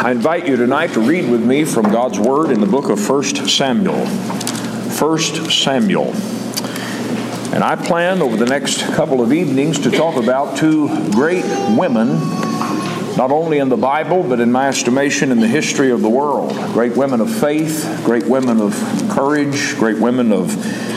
I invite you tonight to read with me from God's Word in the book of 1 Samuel. 1 Samuel. And I plan over the next couple of evenings to talk about two great women, not only in the Bible, but in my estimation in the history of the world. Great women of faith, great women of courage, great women of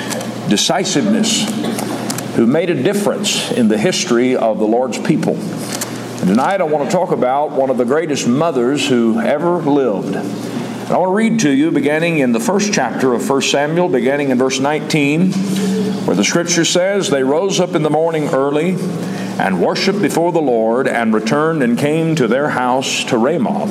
decisiveness, who made a difference in the history of the Lord's people. And tonight I want to talk about one of the greatest mothers who ever lived. And I want to read to you beginning in the first chapter of 1 Samuel, beginning in verse 19, where the scripture says, "They rose up in the morning early and worshipped before the Lord, and returned and came to their house to Ramah.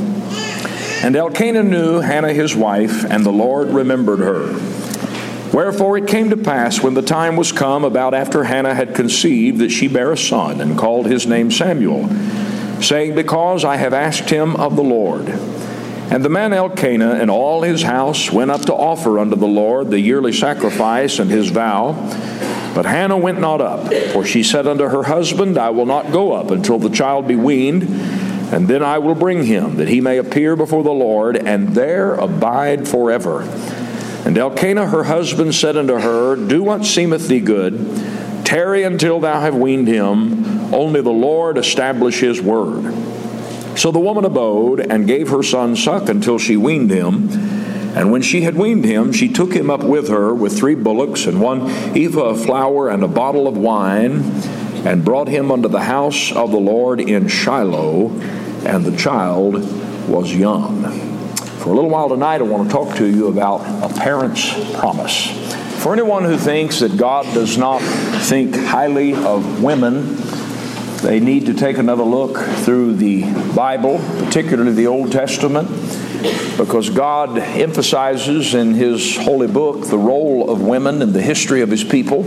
And Elkanah knew Hannah his wife, and the Lord remembered her. Wherefore it came to pass, when the time was come, about after Hannah had conceived, that she bare a son, and called his name Samuel, saying, Because I have asked him of the Lord. And the man Elkanah and all his house went up to offer unto the Lord the yearly sacrifice and his vow. But Hannah went not up, for she said unto her husband, I will not go up until the child be weaned, and then I will bring him, that he may appear before the Lord, and there abide forever. And Elkanah her husband said unto her, Do what seemeth thee good, tarry until thou have weaned him, only the Lord establish his word. So the woman abode, and gave her son suck until she weaned him. And when she had weaned him, she took him up with her with 3 bullocks, and 1 ephah of flour, and a bottle of wine, and brought him unto the house of the Lord in Shiloh, and the child was young. For a little while tonight, I want to talk to you about a parent's promise. For anyone who thinks that God does not think highly of women, they need to take another look through the Bible, particularly the Old Testament, because God emphasizes in His holy book the role of women in the history of His people,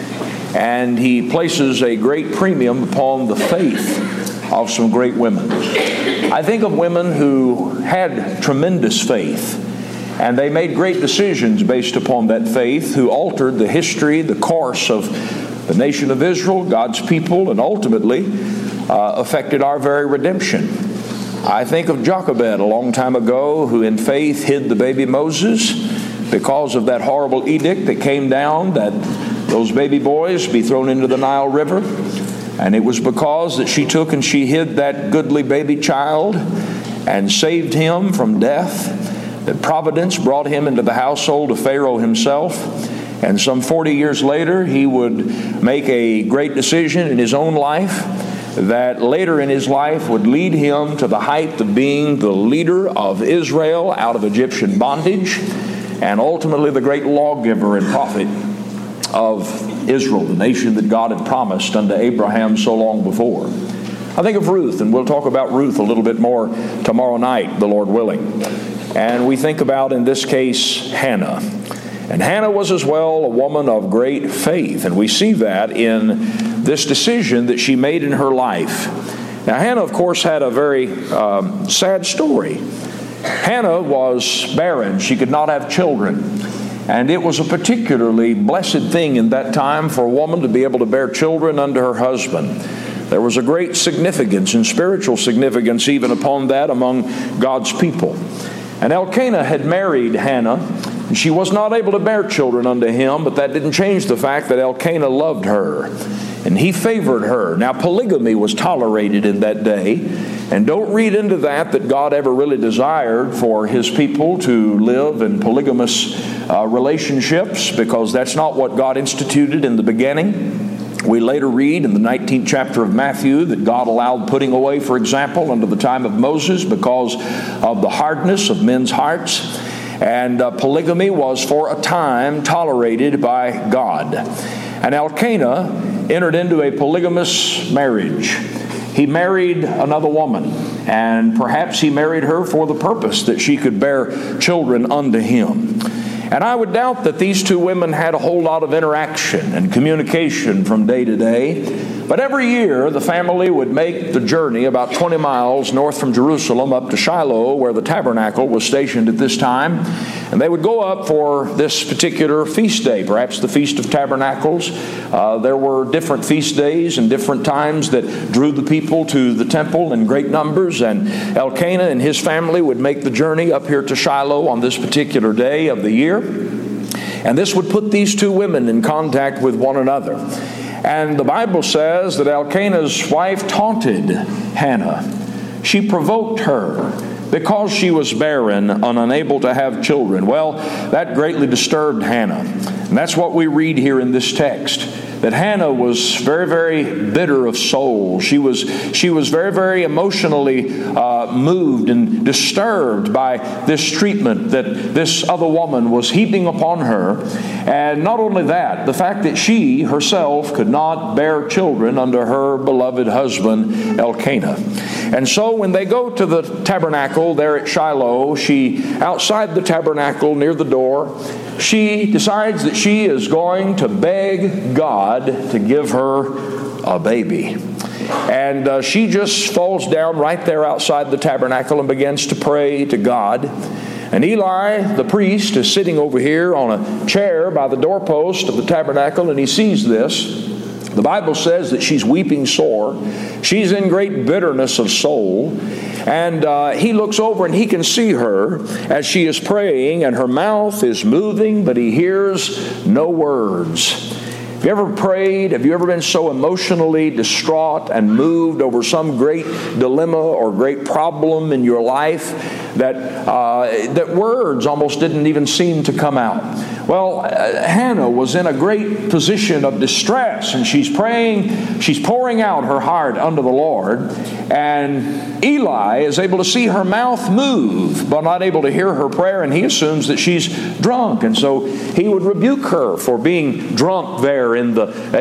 and He places a great premium upon the faith of some great women. I think of women who had tremendous faith, and they made great decisions based upon that faith, who altered the history, the course of the nation of Israel, God's people, and ultimately affected our very redemption. I think of Jochebed a long time ago, who in faith hid the baby Moses because of that horrible edict that came down that those baby boys be thrown into the Nile River. And it was because that she took and she hid that goodly baby child and saved him from death, that providence brought him into the household of Pharaoh himself. And some 40 years later, he would make a great decision in his own life that later in his life would lead him to the height of being the leader of Israel out of Egyptian bondage, and ultimately the great lawgiver and prophet of Israel, the nation that God had promised unto Abraham so long before. I think of Ruth, and we'll talk about Ruth a little bit more tomorrow night, the Lord willing. And we think about, in this case, Hannah. And Hannah was as well a woman of great faith, and we see that in this decision that she made in her life. Now, Hannah, of course, had a very sad story. Hannah was barren. She could not have children. And it was a particularly blessed thing in that time for a woman to be able to bear children unto her husband. There was a great significance and spiritual significance even upon that among God's people. And Elkanah had married Hannah, and she was not able to bear children unto him, but that didn't change the fact that Elkanah loved her, and he favored her. Now, polygamy was tolerated in that day. And don't read into that God ever really desired for His people to live in polygamous relationships, because that's not what God instituted in the beginning. We later read in the 19th chapter of Matthew that God allowed putting away, for example, under the time of Moses because of the hardness of men's hearts. And polygamy was for a time tolerated by God. And Elkanah entered into a polygamous marriage. He married another woman, and perhaps he married her for the purpose that she could bear children unto him. And I would doubt that these two women had a whole lot of interaction and communication from day to day, But every year, the family would make the journey about 20 miles north from Jerusalem up to Shiloh, where the tabernacle was stationed at this time. And they would go up for this particular feast day, perhaps the Feast of Tabernacles. There were different feast days and different times that drew the people to the temple in great numbers. And Elkanah and his family would make the journey up here to Shiloh on this particular day of the year. And this would put these two women in contact with one another. And the Bible says that Elkanah's wife taunted Hannah. She provoked her because she was barren and unable to have children. Well, that greatly disturbed Hannah. And that's what we read here in this text. That Hannah was very, very bitter of soul. She was very, very emotionally moved and disturbed by this treatment that this other woman was heaping upon her. And not only that, the fact that she herself could not bear children under her beloved husband Elkanah. And so when they go to the tabernacle there at Shiloh, outside the tabernacle near the door, she decides that she is going to beg God to give her a baby. And she just falls down right there outside the tabernacle and begins to pray to God. And Eli, the priest, is sitting over here on a chair by the doorpost of the tabernacle, and he sees this. The Bible says that she's weeping sore. She's in great bitterness of soul. And he looks over and he can see her as she is praying, and her mouth is moving, but he hears no words. Have you ever prayed? Have you ever been so emotionally distraught and moved over some great dilemma or great problem in your life that words almost didn't even seem to come out? Well, Hannah was in a great position of distress, and she's praying, she's pouring out her heart unto the Lord, and Eli is able to see her mouth move, but not able to hear her prayer, and he assumes that she's drunk, and so he would rebuke her for being drunk there in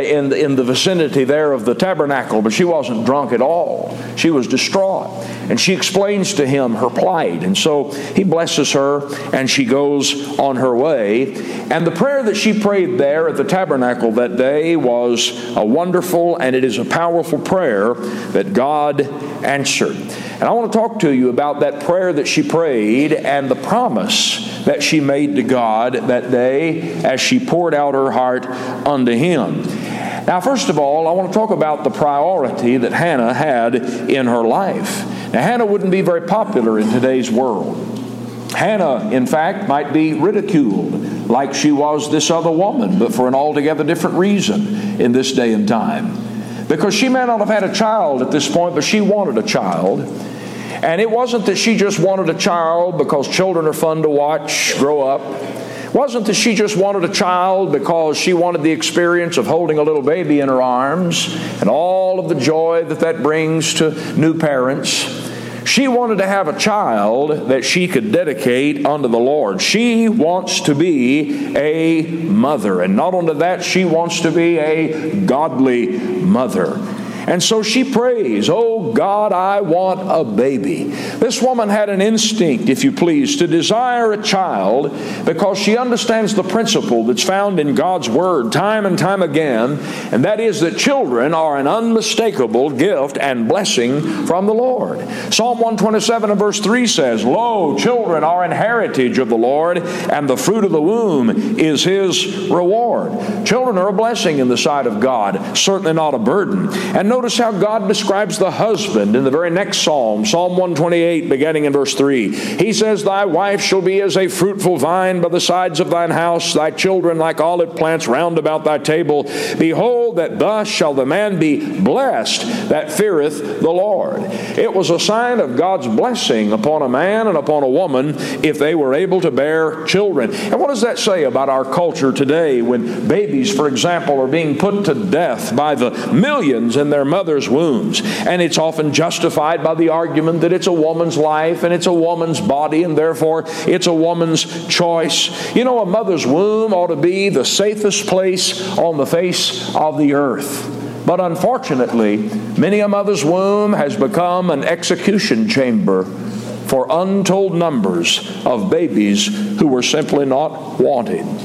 the vicinity there of the tabernacle, but she wasn't drunk at all. She was distraught, and she explains to him her plight, and so he blesses her, and she goes on her way. And the prayer that she prayed there at the tabernacle that day was a wonderful, and it is a powerful prayer that God answered. And I want to talk to you about that prayer that she prayed and the promise that she made to God that day as she poured out her heart unto Him. Now, first of all, I want to talk about the priority that Hannah had in her life. Now, Hannah wouldn't be very popular in today's world. Hannah, in fact, might be ridiculed like she was this other woman, but for an altogether different reason in this day and time. Because she may not have had a child at this point, but she wanted a child. And it wasn't that she just wanted a child because children are fun to watch grow up. It wasn't that she just wanted a child because she wanted the experience of holding a little baby in her arms and all of the joy that brings to new parents. She wanted to have a child that she could dedicate unto the Lord. She wants to be a mother. And not only that, she wants to be a godly mother. And so she prays, "Oh God, I want a baby." This woman had an instinct, if you please, to desire a child because she understands the principle that's found in God's Word time and time again, and that is that children are an unmistakable gift and blessing from the Lord. Psalm 127 and verse 3 says, "Lo, children are an heritage of the Lord, and the fruit of the womb is His reward." Children are a blessing in the sight of God, certainly not a burden. And notice how God describes the husband in the very next psalm, Psalm 128, beginning in verse 3. He says, "Thy wife shall be as a fruitful vine by the sides of thine house, thy children like olive plants round about thy table. Behold, that thus shall the man be blessed that feareth the Lord." It was a sign of God's blessing upon a man and upon a woman if they were able to bear children. And what does that say about our culture today when babies, for example, are being put to death by the millions in their mother's wombs? And it's often justified by the argument that it's a woman's life and it's a woman's body and therefore it's a woman's choice. You know, a mother's womb ought to be the safest place on the face of the earth. But unfortunately, many a mother's womb has become an execution chamber for untold numbers of babies who were simply not wanted.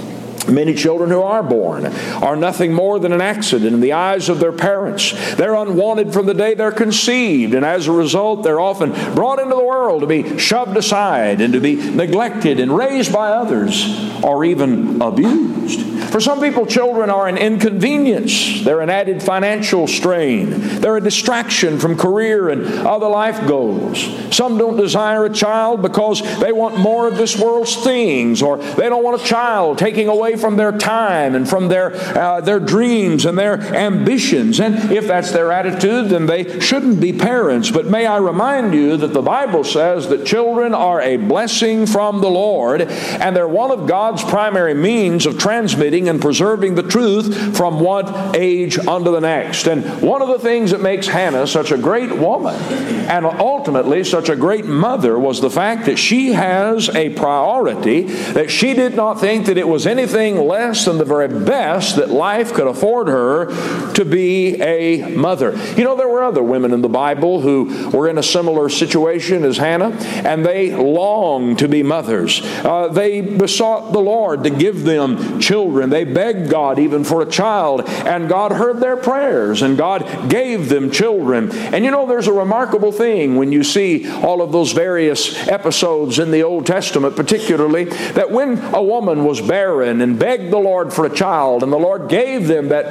Many children who are born are nothing more than an accident in the eyes of their parents. They're unwanted from the day they're conceived, and as a result, they're often brought into the world to be shoved aside and to be neglected and raised by others, or even abused. For some people, children are an inconvenience. They're an added financial strain. They're a distraction from career and other life goals. Some don't desire a child because they want more of this world's things, or they don't want a child taking away from their time and from their dreams and their ambitions. And if that's their attitude, then they shouldn't be parents. But may I remind you that the Bible says that children are a blessing from the Lord, and they're one of God's primary means of transmitting and preserving the truth from one age unto the next. And one of the things that makes Hannah such a great woman and ultimately such a great mother was the fact that she has a priority, that she did not think that it was anything less than the very best that life could afford her to be a mother. You know, there were other women in the Bible who were in a similar situation as Hannah, and they longed to be mothers. They besought the Lord to give them children. They begged God even for a child, and God heard their prayers, and God gave them children. And you know, there's a remarkable thing when you see all of those various episodes in the Old Testament, particularly, that when a woman was barren and begged the Lord for a child, and the Lord gave them that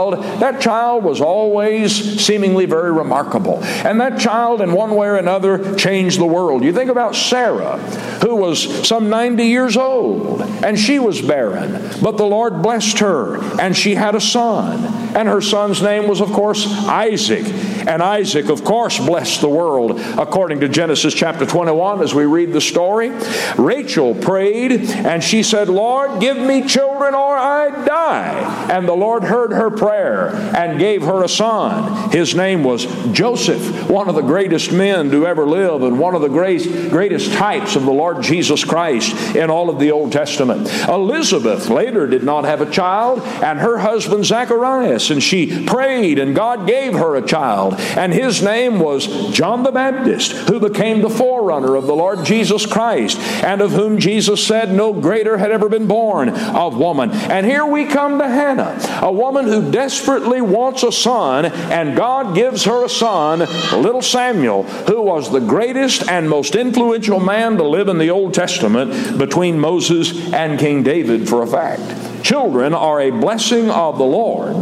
child was always seemingly very remarkable. And that child, in one way or another, changed the world. You think about Sarah, who was some 90 years old, and she was barren, but the Lord blessed her, and she had a son. And her son's name was, of course, Isaac. And Isaac, of course, blessed the world, according to Genesis chapter 21, as we read the story. Rachel prayed, and she said, Lord, give me children or I die. And the Lord heard her prayer and gave her a son. His name was Joseph, one of the greatest men to ever live, and one of the greatest types of the Lord Jesus Christ in all of the Old Testament. Elizabeth later did not have a child, and her husband Zacharias, and she prayed, and God gave her a child, and his name was John the Baptist, who became the forerunner of the Lord Jesus Christ, and of whom Jesus said no greater had ever been born of woman. And here we come to Hannah, a woman who desperately wants a son, and God gives her a son, little Samuel, who was the greatest and most influential man to live in the Old Testament between Moses and King David, for a fact. Children are a blessing of the Lord,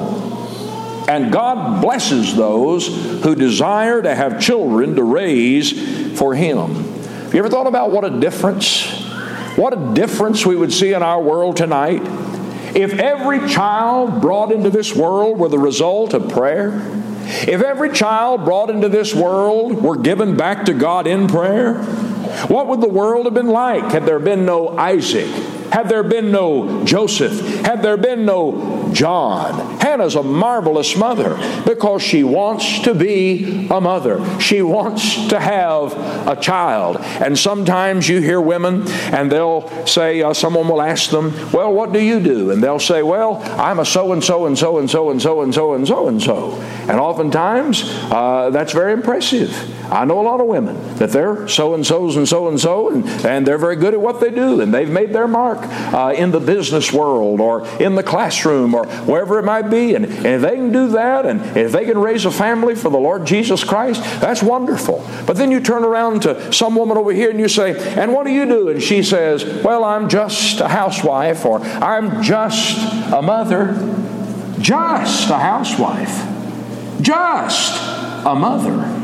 and God blesses those who desire to have children to raise for Him. Have you ever thought about what a difference we would see in our world tonight if every child brought into this world were the result of prayer? If every child brought into this world were given back to God in prayer? What would the world have been like had there been no Isaac? Had there been no Joseph? Had there been no John? Hannah's a marvelous mother because she wants to be a mother. She wants to have a child. And sometimes you hear women and they'll say, someone will ask them, well, what do you do? And they'll say, well, I'm a so-and-so and so-and-so and so-and-so and so-and-so. And oftentimes that's very impressive. I know a lot of women that they're so-and-sos and so-and-so, and they're very good at what they do, and they've made their mark in the business world or in the classroom or wherever it might be. And if they can do that, and if they can raise a family for the Lord Jesus Christ, that's wonderful. But then you turn around to some woman over here and you say, and what do you do? And she says, well, I'm just a housewife, or I'm just a mother. Just a housewife. Just a mother.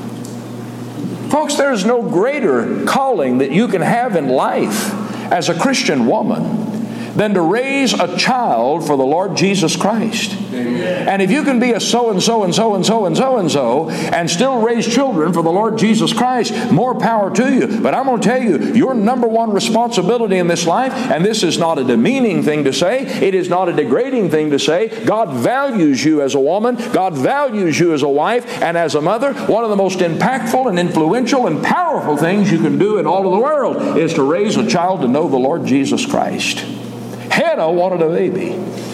Folks, there's no greater calling that you can have in life as a Christian woman than to raise a child for the Lord Jesus Christ. Amen. And if you can be a so-and-so and so-and-so and so-and-so and still raise children for the Lord Jesus Christ, more power to you. But I'm going to tell you, your number one responsibility in this life, and this is not a demeaning thing to say, it is not a degrading thing to say, God values you as a woman, God values you as a wife and as a mother. One of the most impactful and influential and powerful things you can do in all of the world is to raise a child to know the Lord Jesus Christ. Hannah wanted a baby.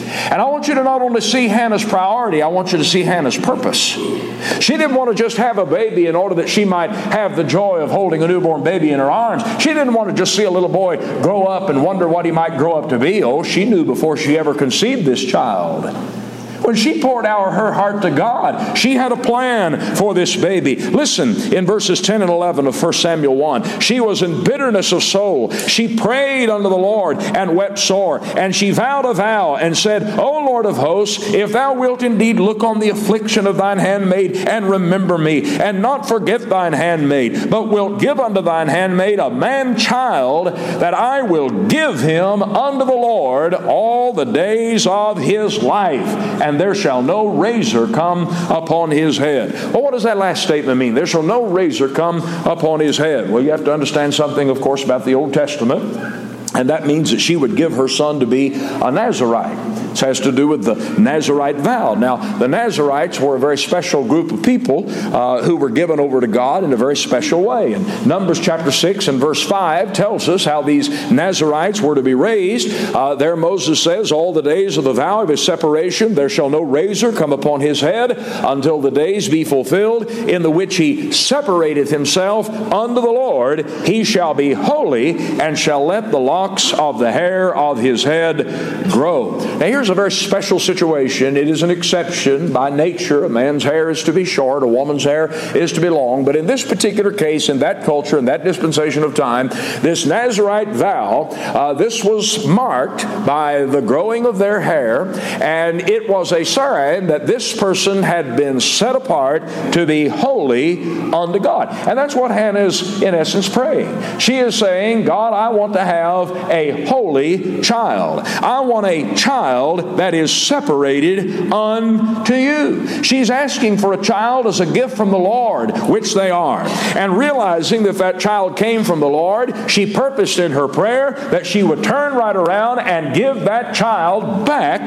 And I want you to not only see Hannah's priority, I want you to see Hannah's purpose. She didn't want to just have a baby in order that she might have the joy of holding a newborn baby in her arms. She didn't want to just see a little boy grow up and wonder what he might grow up to be. Oh, she knew before she ever conceived this child. When she poured out her heart to God, she had a plan for this baby. Listen, in verses 10 and 11 of 1 Samuel 1, she was in bitterness of soul. She prayed unto the Lord and wept sore. And she vowed a vow and said, O Lord of hosts, if thou wilt indeed look on the affliction of thine handmaid and remember me, and not forget thine handmaid, but wilt give unto thine handmaid a man-child, that I will give him unto the Lord all the days of his life. And there shall no razor come upon his head. Well, what does that last statement mean? There shall no razor come upon his head. Well, you have to understand something, of course, about the Old Testament. And that means that she would give her son to be a Nazirite. This has to do with the Nazirite vow. Now, the Nazirites were a very special group of people who were given over to God in a very special way. And Numbers chapter 6 and verse 5 tells us how these Nazirites were to be raised. There Moses says, all the days of the vow of his separation, there shall no razor come upon his head until the days be fulfilled, in the which he separateth himself unto the Lord. He shall be holy, and shall let the locks of the hair of his head grow. Now here's a very special situation. It is an exception. By nature, a man's hair is to be short, a woman's hair is to be long. But in this particular case, in that culture, in that dispensation of time, this Nazirite vow, this was marked by the growing of their hair, and it was a sign that this person had been set apart to be holy unto God. And that's what Hannah is, in essence, praying. She is saying, God, I want to have a holy child. I want a child that is separated unto you. She's asking for a child as a gift from the Lord, which they are. And realizing that that child came from the Lord, she purposed in her prayer that she would turn right around and give that child back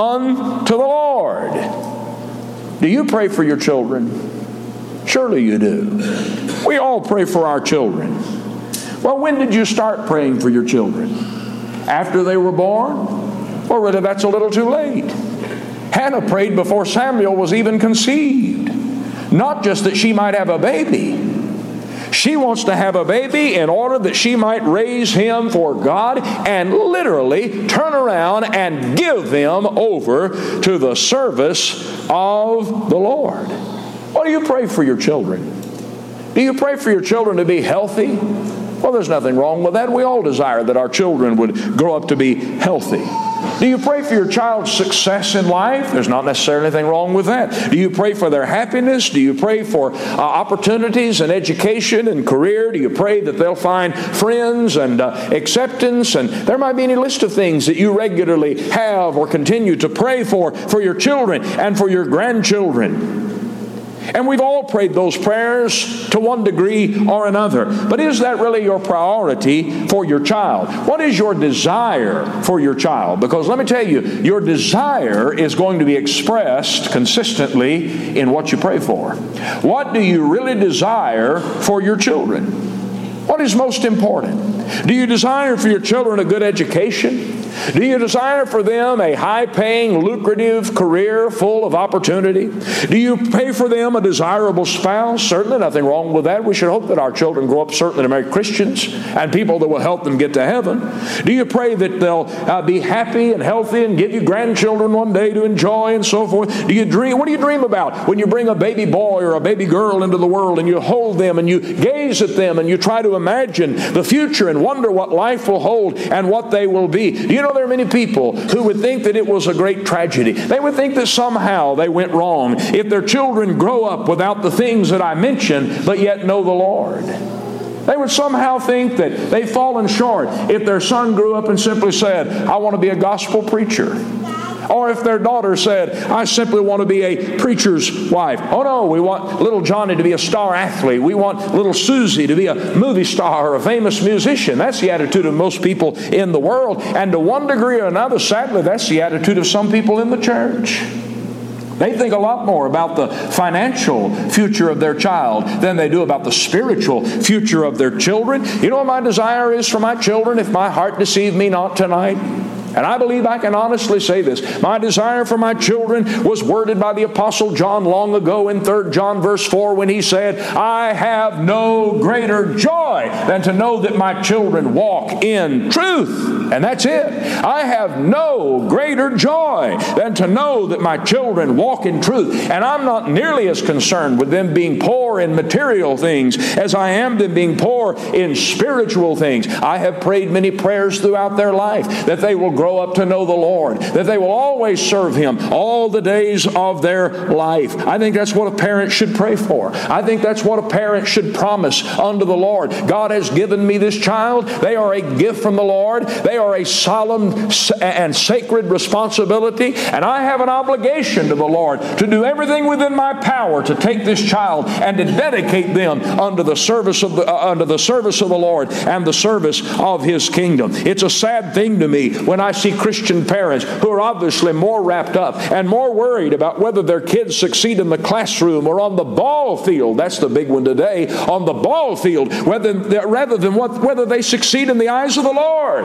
unto the Lord. Do you pray for your children? Surely you do. We all pray for our children. Well, when did you start praying for your children? After they were born? Well, really, that's a little too late. Hannah prayed before Samuel was even conceived. Not just that she might have a baby. She wants to have a baby in order that she might raise him for God and literally turn around and give them over to the service of the Lord. What do you pray for your children? Do you pray for your children to be healthy? Well, there's nothing wrong with that. We all desire that our children would grow up to be healthy. Do you pray for your child's success in life? There's not necessarily anything wrong with that. Do you pray for their happiness? Do you pray for opportunities and education and career? Do you pray that they'll find friends and acceptance? And there might be any list of things that you regularly have or continue to pray for your children and for your grandchildren. And we've all prayed those prayers to one degree or another. But is that really your priority for your child? What is your desire for your child? Because let me tell you, your desire is going to be expressed consistently in what you pray for. What do you really desire for your children? What is most important? Do you desire for your children a good education? Do you desire for them a high-paying, lucrative career full of opportunity? Do you pray for them a desirable spouse? Certainly nothing wrong with that. We should hope that our children grow up certainly to marry Christians and people that will help them get to heaven. Do you pray that they'll be happy and healthy and give you grandchildren one day to enjoy and so forth? Do you dream? What do you dream about when you bring a baby boy or a baby girl into the world and you hold them and you gaze at them and you try to imagine the future and wonder what life will hold and what they will be? Do you know there are many people who would think that it was a great tragedy? They would think that somehow they went wrong if their children grow up without the things that I mentioned, but yet know the Lord. They would somehow think that they've fallen short if their son grew up and simply said, I want to be a gospel preacher. Or if their daughter said, I simply want to be a preacher's wife. Oh no, we want little Johnny to be a star athlete. We want little Susie to be a movie star or a famous musician. That's the attitude of most people in the world. And to one degree or another, sadly, that's the attitude of some people in the church. They think a lot more about the financial future of their child than they do about the spiritual future of their children. You know what my desire is for my children if my heart deceive me not tonight? And I believe I can honestly say this. My desire for my children was worded by the Apostle John long ago in 3 John verse 4 when he said, I have no greater joy than to know that my children walk in truth. And that's it. I have no greater joy than to know that my children walk in truth. And I'm not nearly as concerned with them being poor in material things as I am them being poor in spiritual things. I have prayed many prayers throughout their life that they will grow up to know the Lord, that they will always serve Him all the days of their life. I think that's what a parent should pray for. I think that's what a parent should promise unto the Lord. God has given me this child. They are a gift from the Lord. They are a solemn and sacred responsibility, and I have an obligation to the Lord to do everything within my power to take this child and to dedicate them unto the service of the Lord and the service of His kingdom. It's a sad thing to me when I see Christian parents who are obviously more wrapped up and more worried about whether their kids succeed in the classroom or on the ball field. That's the big one today, on the ball field, rather than whether they succeed in the eyes of the Lord.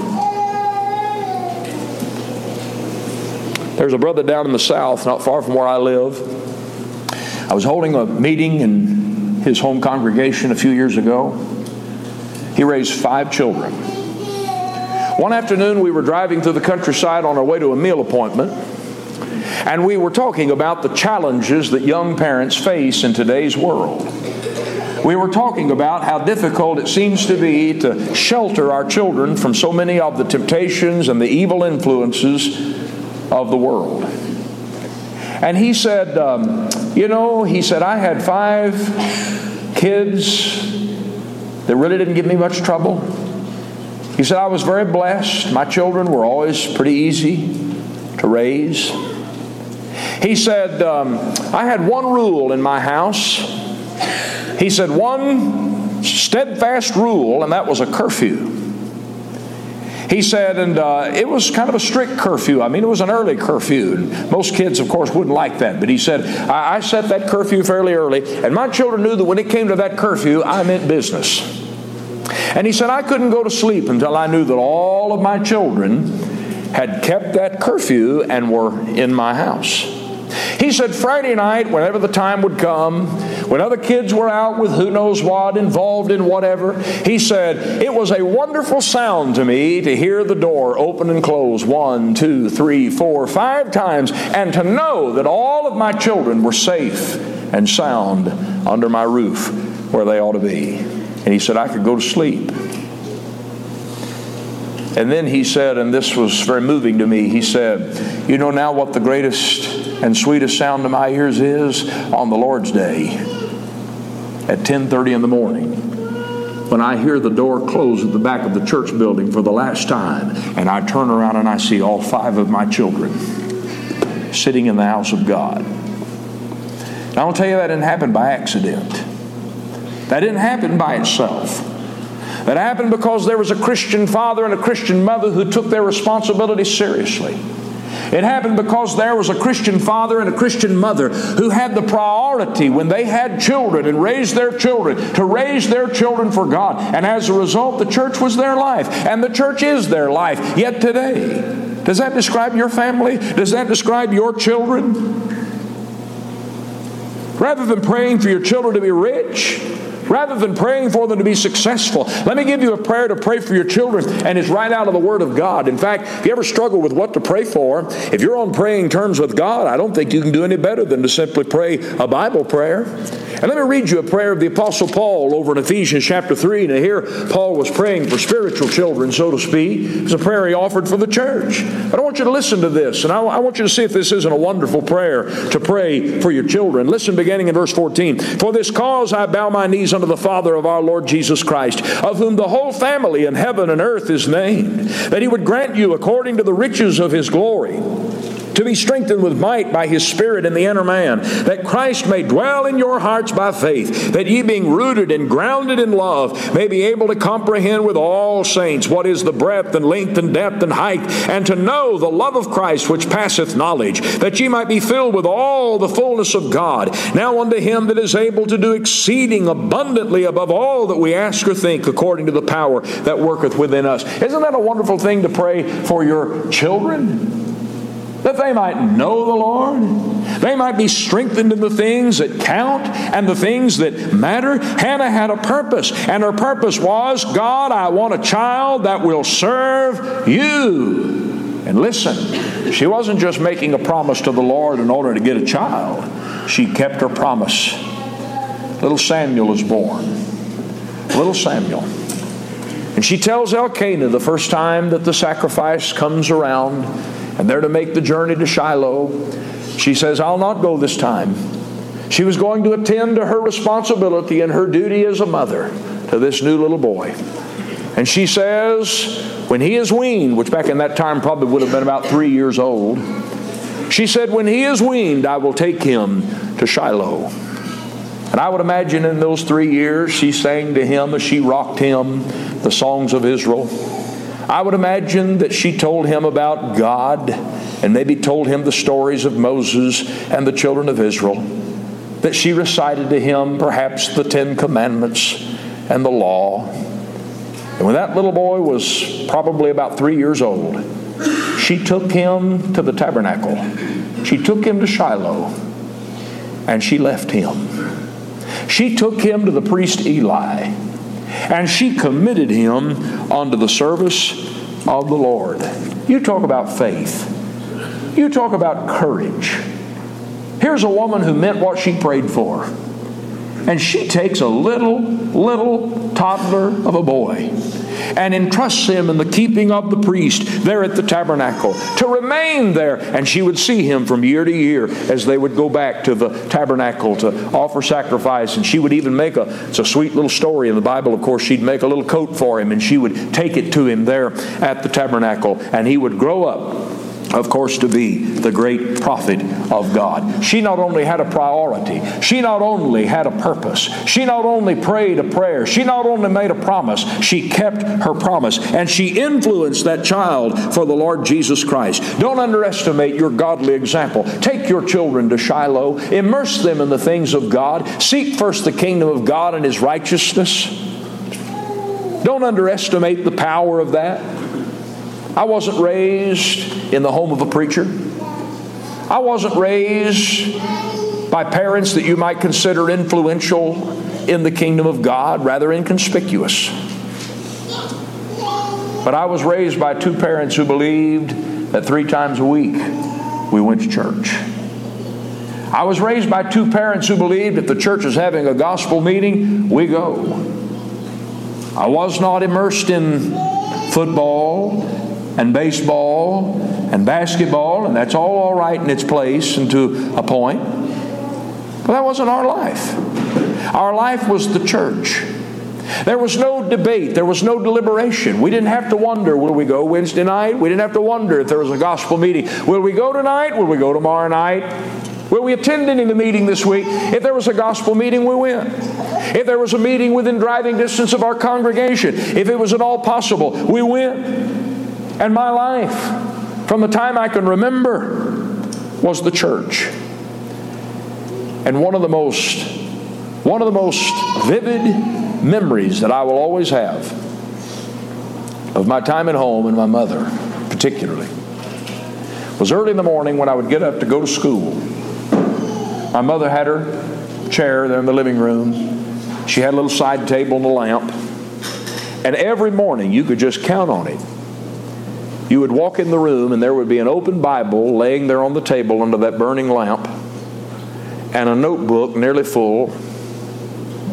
There's a brother down in the South, not far from where I live. I was holding a meeting in his home congregation a few years ago. He raised 5 children. One afternoon we were driving through the countryside on our way to a meal appointment, and we were talking about the challenges that young parents face in today's world. We were talking about how difficult it seems to be to shelter our children from so many of the temptations and the evil influences of the world. And he said, I had 5 kids that really didn't give me much trouble. He said, I was very blessed. My children were always pretty easy to raise. He said, I had one rule in my house. He said, one steadfast rule, and that was a curfew. He said, and it was kind of a strict curfew. I mean, it was an early curfew. Most kids, of course, wouldn't like that. But he said, I set that curfew fairly early, and my children knew that when it came to that curfew, I meant business. And he said, I couldn't go to sleep until I knew that all of my children had kept that curfew and were in my house. He said Friday night, whenever the time would come, when other kids were out with who knows what, involved in whatever, he said, it was a wonderful sound to me to hear the door open and close 1, 2, 3, 4, 5 times, and to know that all of my children were safe and sound under my roof where they ought to be. And he said, I could go to sleep. And then he said, and this was very moving to me, he said, you know now what the greatest and sweetest sound to my ears is? On the Lord's Day at 10:30 in the morning, when I hear the door close at the back of the church building for the last time, and I turn around and I see all 5 of my children sitting in the house of God. And I want to tell you, that didn't happen by accident. That didn't happen by itself. That happened because there was a Christian father and a Christian mother who took their responsibility seriously. It happened because there was a Christian father and a Christian mother who had the priority when they had children and raised their children to raise their children for God. And as a result, the church was their life. And the church is their life yet today. Does that describe your family? Does that describe your children? Rather than praying for your children to be rich, rather than praying for them to be successful, let me give you a prayer to pray for your children, and it's right out of the Word of God. In fact, if you ever struggle with what to pray for, if you're on praying terms with God, I don't think you can do any better than to simply pray a Bible prayer. And let me read you a prayer of the Apostle Paul over in Ephesians chapter 3. Now here, Paul was praying for spiritual children, so to speak. It's a prayer he offered for the church. But I want you to listen to this, and I want you to see if this isn't a wonderful prayer to pray for your children. Listen, beginning in verse 14. For this cause I bow my knees unto the Father of our Lord Jesus Christ, of whom the whole family in heaven and earth is named, that He would grant you according to the riches of His glory to be strengthened with might by His Spirit in the inner man, that Christ may dwell in your hearts by faith, that ye being rooted and grounded in love may be able to comprehend with all saints what is the breadth and length and depth and height, and to know the love of Christ which passeth knowledge, that ye might be filled with all the fullness of God. Now unto Him that is able to do exceeding abundantly above all that we ask or think, according to the power that worketh within us. Isn't that a wonderful thing to pray for your children? That they might know the Lord. They might be strengthened in the things that count and the things that matter. Hannah had a purpose, and her purpose was, God, I want a child that will serve you. And listen, she wasn't just making a promise to the Lord in order to get a child. She kept her promise. Little Samuel is born. Little Samuel. And she tells Elkanah the first time that the sacrifice comes around, and they're to make the journey to Shiloh, she says, I'll not go this time. She was going to attend to her responsibility and her duty as a mother to this new little boy. And she says, when he is weaned, which back in that time probably would have been about 3 years old, she said, when he is weaned, I will take him to Shiloh. And I would imagine in those 3 years, she sang to him as she rocked him the songs of Israel. I would imagine that she told him about God and maybe told him the stories of Moses and the children of Israel. That she recited to him perhaps the 10 Commandments and the law. And when that little boy was probably about 3 years old, she took him to the tabernacle. She took him to Shiloh, and she left him. She took him to the priest Eli, and she committed him unto the service of the Lord. You talk about faith. You talk about courage. Here's a woman who meant what she prayed for. And she takes a little toddler of a boy and entrusts him in the keeping of the priest there at the tabernacle to remain there. And she would see him from year to year as they would go back to the tabernacle to offer sacrifice. And she would even make it's a sweet little story in the Bible, of course, she'd make a little coat for him and she would take it to him there at the tabernacle. And he would grow up, of course, to be the great prophet of God. She not only had a priority, she not only had a purpose, she not only prayed a prayer, she not only made a promise, she kept her promise, and she influenced that child for the Lord Jesus Christ. Don't underestimate your godly example. Take your children to Shiloh, immerse them in the things of God, seek first the kingdom of God and His righteousness. Don't underestimate the power of that. I wasn't raised in the home of a preacher. I wasn't raised by parents that you might consider influential in the kingdom of God, rather inconspicuous. But I was raised by two parents who believed that 3 times a week we went to church. I was raised by two parents who believed if the church is having a gospel meeting, we go. I was not immersed in football and baseball and basketball, and that's all right in its place and to a point. But that wasn't our life. Our life was the church. There was no debate. There was no deliberation. We didn't have to wonder, will we go Wednesday night? We didn't have to wonder if there was a gospel meeting. Will we go tonight? Will we go tomorrow night? Will we attend any of the meeting this week? If there was a gospel meeting, we went. If there was a meeting within driving distance of our congregation, if it was at all possible, we went. And my life, from the time I can remember, was the church. And one of the most vivid memories that I will always have of my time at home and my mother particularly was early in the morning when I would get up to go to school. My mother had her chair there in the living room. She had a little side table and a lamp. And every morning, you could just count on it, you would walk in the room and there would be an open Bible laying there on the table under that burning lamp and a notebook nearly full.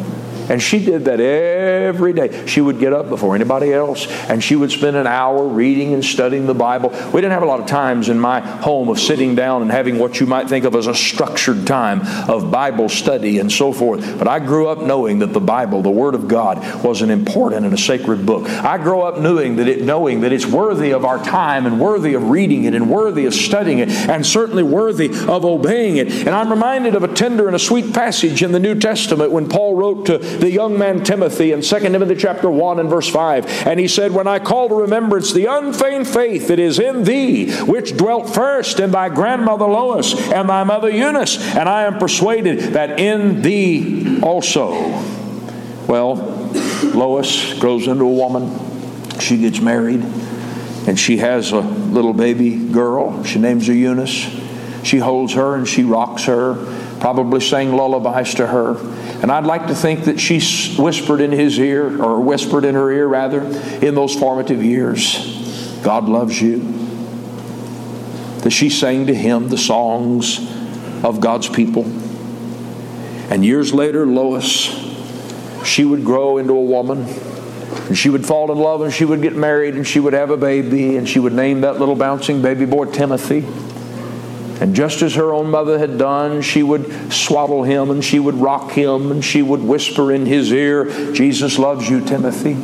And she did that every day. She would get up before anybody else, and she would spend an hour reading and studying the Bible. We didn't have a lot of times in my home of sitting down and having what you might think of as a structured time of Bible study and so forth. But I grew up knowing that the Bible, the Word of God, was an important and a sacred book. I grew up knowing that it's worthy of our time and worthy of reading it and worthy of studying it and certainly worthy of obeying it. And I'm reminded of a tender and a sweet passage in the New Testament when Paul wrote to the young man Timothy in 2 Timothy chapter 1 and verse 5. And he said, "When I call to remembrance the unfeigned faith that is in thee, which dwelt first in thy grandmother Lois and thy mother Eunice, and I am persuaded that in thee also." Well, Lois grows into a woman. She gets married, and she has a little baby girl. She names her Eunice. She holds her and she rocks her, probably sang lullabies to her. And I'd like to think that she whispered in his ear, or whispered in her ear rather, in those formative years, "God loves you." That she sang to him the songs of God's people. And years later, Lois, she would grow into a woman, and she would fall in love, and she would get married, and she would have a baby, and she would name that little bouncing baby boy Timothy. And just as her own mother had done, she would swaddle him, and she would rock him, and she would whisper in his ear, "Jesus loves you, Timothy."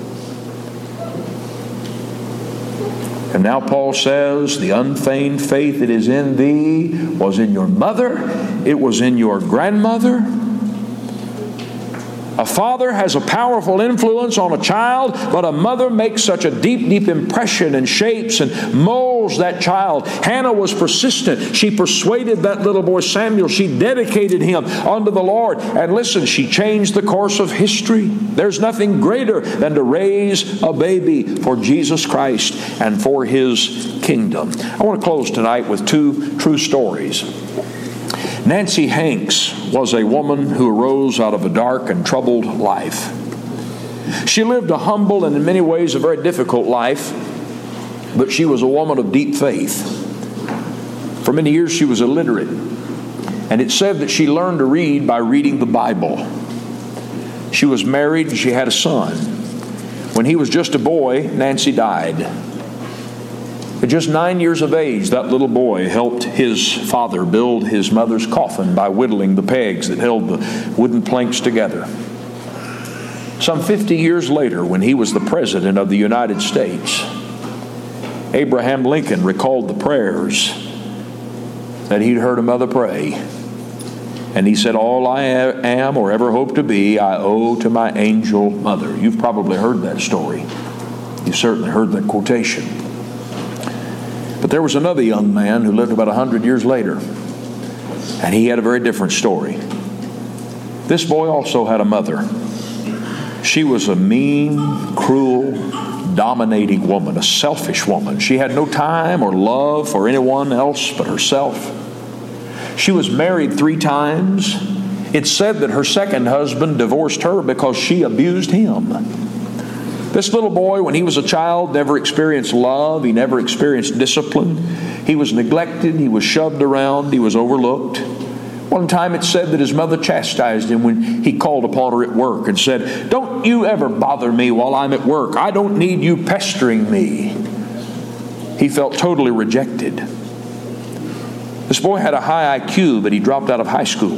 And now Paul says, the unfeigned faith that is in thee was in your mother, it was in your grandmother. A father has a powerful influence on a child, but a mother makes such a deep, deep impression and shapes and molds that child. Hannah was persistent. She persuaded that little boy Samuel. She dedicated him unto the Lord. And listen, she changed the course of history. There's nothing greater than to raise a baby for Jesus Christ and for His kingdom. I want to close tonight with two true stories. Nancy Hanks was a woman who arose out of a dark and troubled life. She lived a humble and in many ways a very difficult life, but she was a woman of deep faith. For many years she was illiterate, and it said that she learned to read by reading the Bible. She was married and she had a son. When he was just a boy, Nancy died. At just 9 years of age, that little boy helped his father build his mother's coffin by whittling the pegs that held the wooden planks together. Some 50 years later, when he was the President of the United States, Abraham Lincoln recalled the prayers that he'd heard a mother pray. And he said, "All I am or ever hope to be, I owe to my angel mother." You've probably heard that story. You've certainly heard that quotation. But there was another young man who lived about 100 years later, and he had a very different story. This boy also had a mother. She was a mean, cruel, dominating woman, a selfish woman. She had no time or love for anyone else but herself. She was married 3 times. It's said that her second husband divorced her because she abused him. This little boy, when he was a child, never experienced love. He never experienced discipline. He was neglected. He was shoved around. He was overlooked. One time it said that his mother chastised him when he called upon her at work and said, "Don't you ever bother me while I'm at work. I don't need you pestering me." He felt totally rejected. This boy had a high IQ, but he dropped out of high school.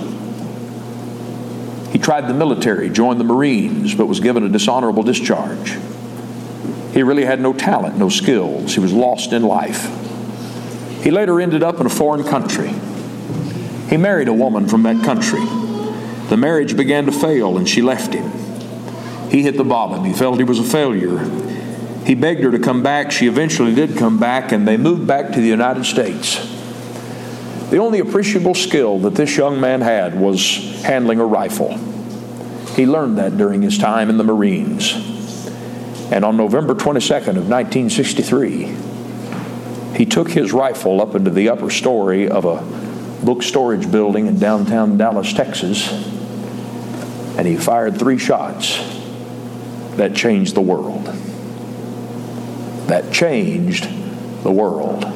He tried the military, joined the Marines, but was given a dishonorable discharge. He really had no talent, no skills. He was lost in life. He later ended up in a foreign country. He married a woman from that country. The marriage began to fail, and she left him. He hit the bottom. He felt he was a failure. He begged her to come back. She eventually did come back, and they moved back to the United States. The only appreciable skill that this young man had was handling a rifle. He learned that during his time in the Marines. And on November 22nd of 1963, he took his rifle up into the upper story of a book storage building in downtown Dallas, Texas, and he fired 3 shots that changed the world. That changed the world.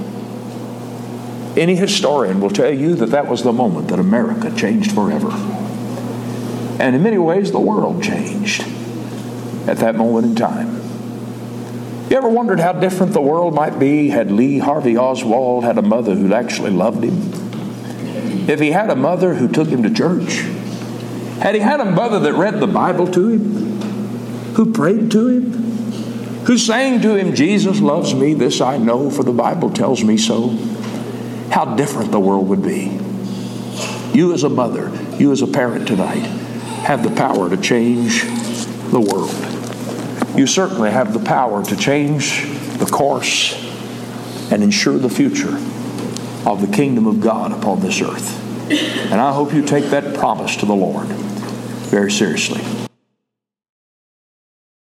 Any historian will tell you that that was the moment that America changed forever. And in many ways, the world changed at that moment in time. You ever wondered how different the world might be had Lee Harvey Oswald had a mother who actually loved him? If he had a mother who took him to church? Had he had a mother that read the Bible to him? Who prayed to him? Who sang to him, "Jesus loves me, this I know, for the Bible tells me so"? How different the world would be. You as a mother, you as a parent tonight, have the power to change the world. You certainly have the power to change the course and ensure the future of the kingdom of God upon this earth. And I hope you take that promise to the Lord very seriously.